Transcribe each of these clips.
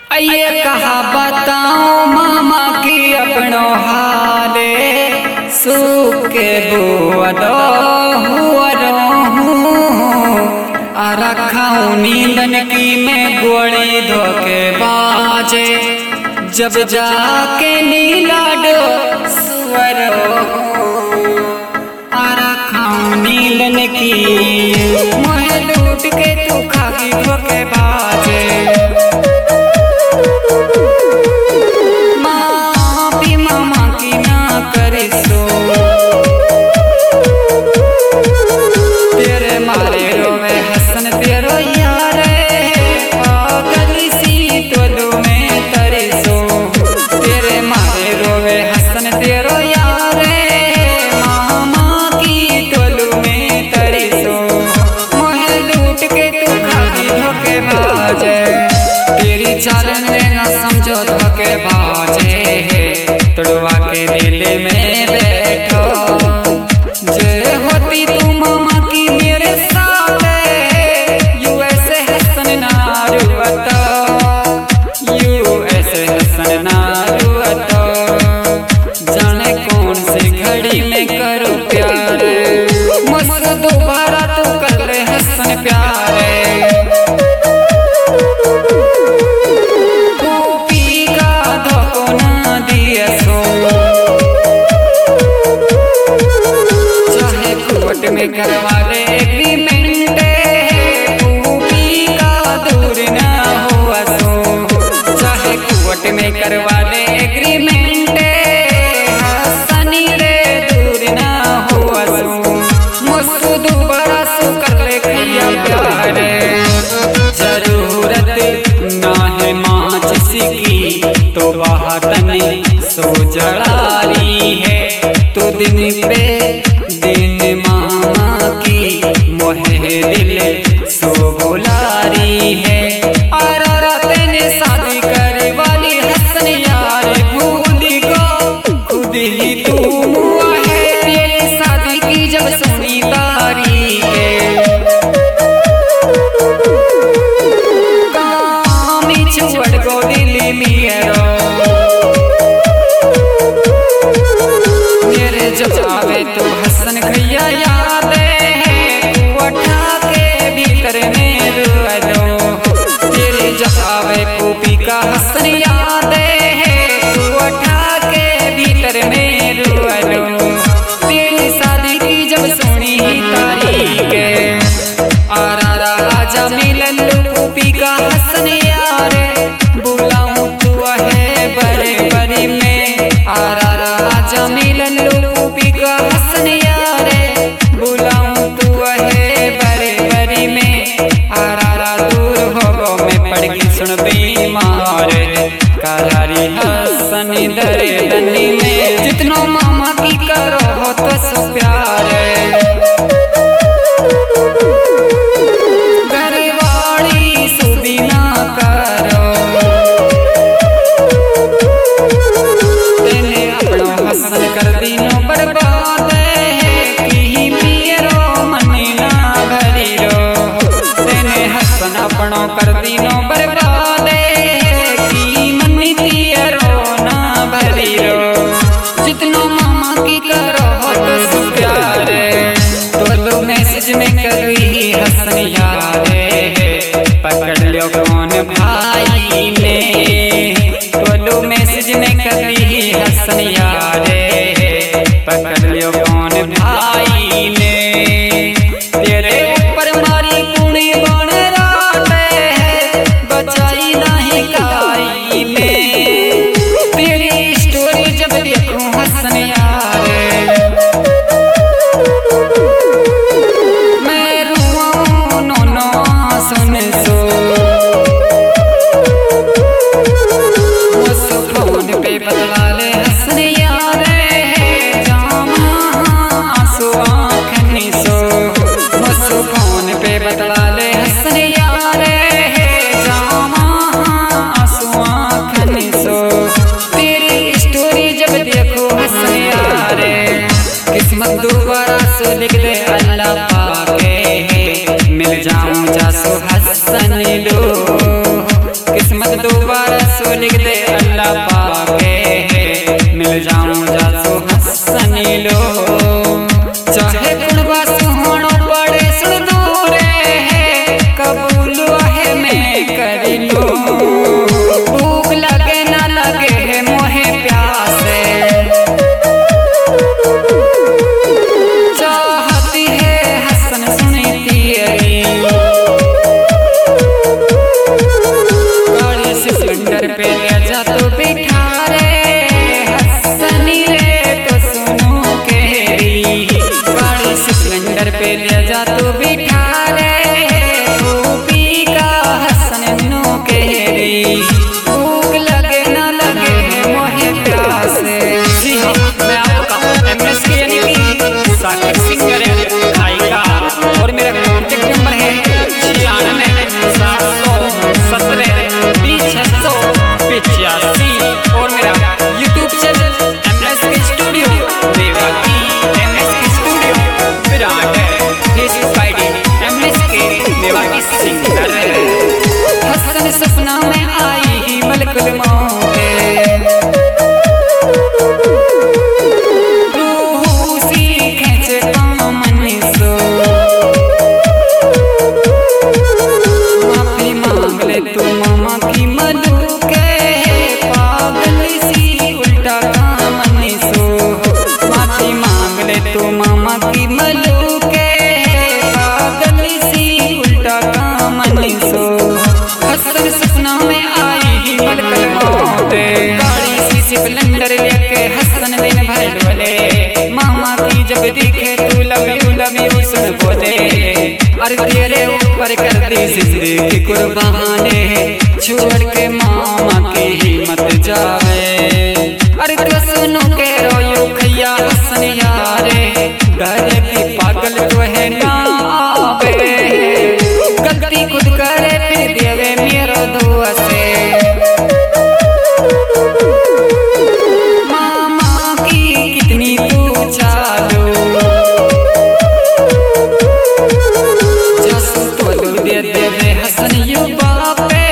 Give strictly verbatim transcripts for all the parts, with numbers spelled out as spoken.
ये कहा बताओ मामा की अपनो हाले सूखे बुअदो हुअरो आ रखाऊं नींदन की में गोली धोके बाजे जब जाके नीला डो सुअरो आ रखाऊं नींदन की मोहे लूट के तू खागी धोके बाजे चालन ना समझो धोखे बाजे तुड़वा के दिल में बैठो जे होती तू मामा की मेरे साथ यू ऐसे हसन ना रुअतो यू ऐसे हसन ना रुअतो जाने कौन सी घड़ी में करो प्यार मुझसे दोबारा तू कर ले हसन प्यारे में करवा ले एग्रीमेंट पी का दूर ना हुआ सो चाहे कुवट में करवा ले एग्रीमेंट सनी रे दूर ना हुआ सो मुझसे दोबारा सो कर ले किया प्यार जरूरत ना है माचिस की तो बातने सो जड़ारी है तो दिन पे दिन मोहे दिल सो बुलारी है और तेने शादी करे वाली हसन यार भूल को खुद ही तू मुआ है तेरी शादी की जब सुनी तारीख कामी छुअड़ को दिल मेरो मेरे जब आवे तो हसन भैया याद जावे कूपी का हसन याद है तू उठा के भीतर में रुअलो तेरी शादी की जब सुनी ही तारीख आरा राजा मिलन कूपी का हसन यार बुलाऊं तू है बड़े बड़ी में आरा राजा मिलन कूपी का हसन यार बुलाऊं तू है बड़े बड़ी में आरा दूर हो में पड़गी सुन बीमार करारी हसन दरे दनी में जितनो मामा की करो हो तो सो प्यार घरवाड़ी सुधी ना करो तेने अपनो हसन कर दीनो बर्बाद की मेरो मन ना भरी रो तेने हसन अपनो कर दीनो बर्बाद जितनो मामा की करो तो सो प्यार तो मैसेज में कभी हसन यारे पकड़ लो कौन भाई ने तो मैसेज में कभी हसन यारे पकड़ लो कौन भाई ने तेरे ऊपर मारी कुड़ी बन रात बचाई नहीं काई ने तेरी स्टोरी जब देखूं हसन यारे मैं रुआऊं नो नो सुन सो उस फोन पे बदला ले हसन यारे जामा आंसू आँखनी सो उस फोन पे बदला ले हसन यारे जामा रसू लिख दे अल्लाह पाके मिल जाऊं जासू हसनी लो चाहे कुड़वा सुहानो पड़े सुन दूरे कबूल है मैं कर लो भूख लगे ना लगे मोहे प्यासे चाहती है हसन सुनी तेरी गाड़ी से सिलेंडर पे ले जा तो बिठा रे हसनी रे तो सुनो केरी गाड़ी से सिलेंडर पे ले जा तो बिठा रे भूपी का हसन नो केरी भूख लगे ना लगे मोहे प्यासे। जी हाँ, मैं आपका एम एस के यानी कि साकिब सिंगर गायिका और मेरा कॉन्टेक्ट नंबर है छियानवे सात सौ सत्रह बीस छः सौ पिचासी और मेरा YouTube channel M S K studio Devaki M S K studio Virat Facebook I D M S K Devaki singer. हसन सपना में आई ही मलकुल मौते तू मामा की मधु के पागल सी उल्टा काम सो माफी मांग ले तू मामा की मधु के पागल सी उल्टा काम सो। हसन सपना में आई ही मलकल मौते गाड़ी सी सिलेंडर लेके हसन दिन भर डोले मामा की जब दिखे तू लव यू लव यू सुन बोले अरे तेरे ऊपर कर दी जिंदगी कुर्बाने छोड़ के मामा की हिम्मत जावे अरे तो सुनो के रोयो खैया हसन यारे डरे भी पागल तो है ना आवे गलती खुद करे फिर देवे मेरो दुआ से मामा की कितनी तू चालो दे दे हसन यू बापे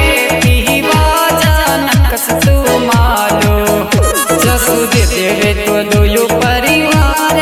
नकस तू मालो जसू दे देवे तो दो यू परिवार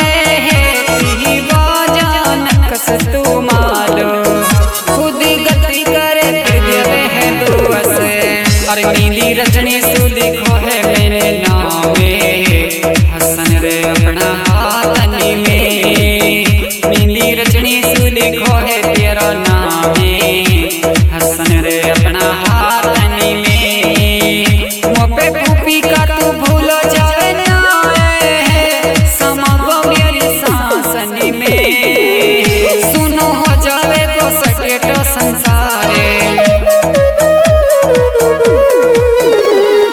नकस तू मालो खुद गति करे फिर देवे है दुआ से अरे नीली रचनी सु लिखो है मेरे नामे हसन रे अपना हाथनी में नीली रचनी सु लिखो है तेरा नाम हसन रे अपना हाथनी में मोपे फूफी का तू भूलो जाए ना समागो मेरी सांसनी में सुनो हो जावे तो सके तो संसारे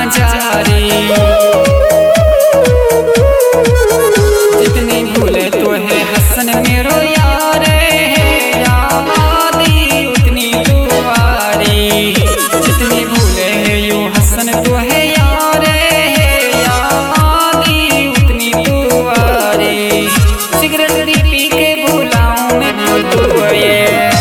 जारी। जितनी भूले तो है हसन मेरो यार यादी उतनी दुआरी। जितनी भूले है यूं हसन तो है यार यादी उतनी दुआरी। सिगरेट पी के भूलाऊं मैं तो ये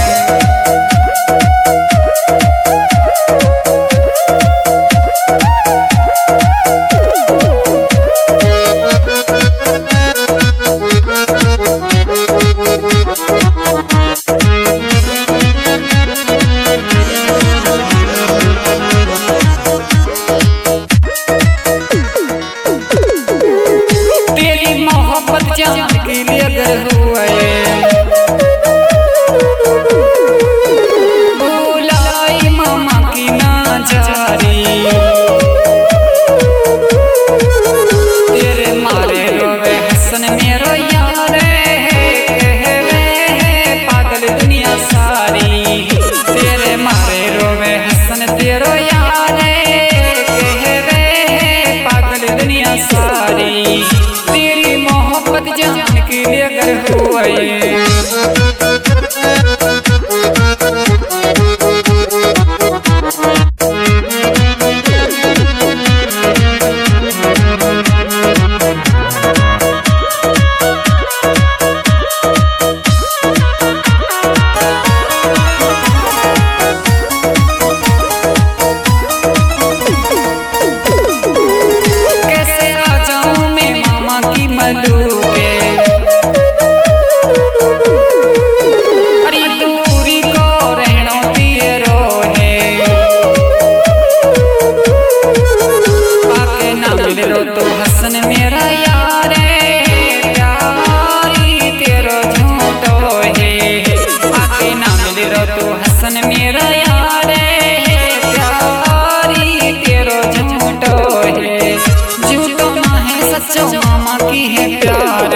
जान के लिए अगर हुआ बुलाई मामा की ना जारी। तेरे मारे रोवे हसन मेरो यार पागल दुनिया सारी। तेरे मारे रोवे हसन तेरो यार पागल दुनिया सारी। तेरी मोहब्बत जान के लिए अगर हुआ कैसे आ जाऊं मैं मामा की मलू के। अरे दूरी को रहना तेरो है आके ना मिल रो तो हसन मेरा यार प्यारी तेरो झूठो है। आके ना मिल रो तो हसन मेरा यार प्यारी तेरो झूठो है। झूठो ना है सच्चो मामा की है प्यार।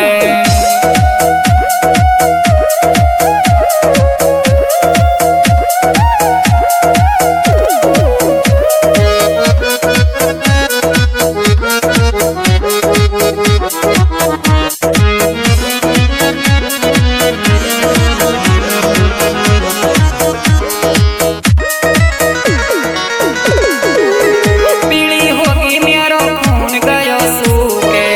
पीली होगी मेरो खून गयो सूखे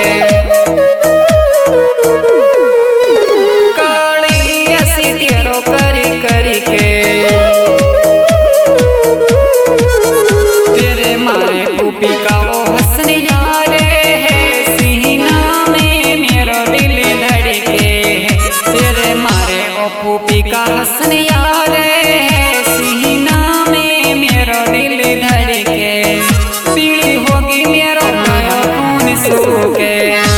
काली ऐसी तेरो करी करी के। तेरे मारे पूपी का वो हसन यार सीना में मेरो दिल धड़के। तेरे मारे ओ पूपी का हसन यार सीना में मेरो दिल धड़के। पीली होगी मेरो गयो खून सूखे।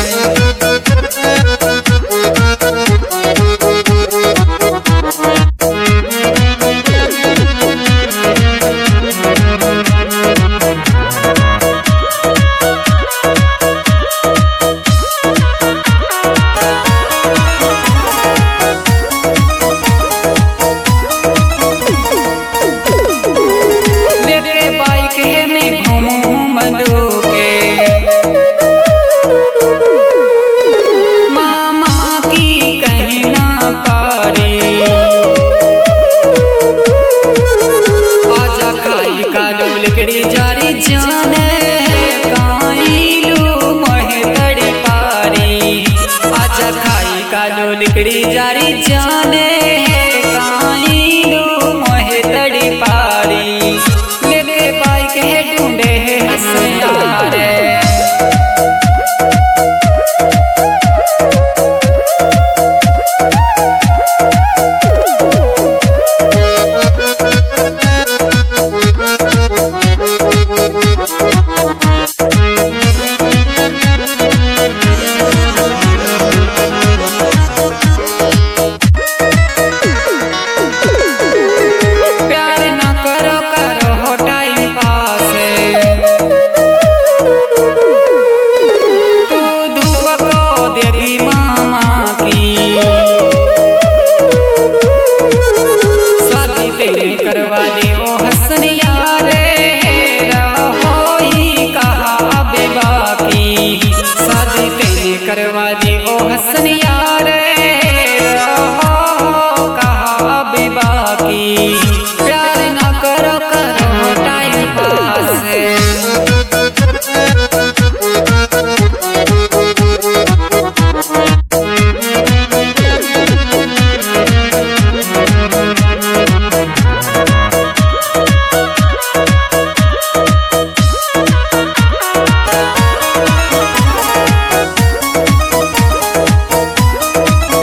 लेके बाइक है मैं घूमूं मधु के। मामा की कहीं ना पारी। आजा खाई कालो लिकड़ी जारी जाने काईलू मोहे तड़ी पारी। आजा खाई कालो लिकड़ी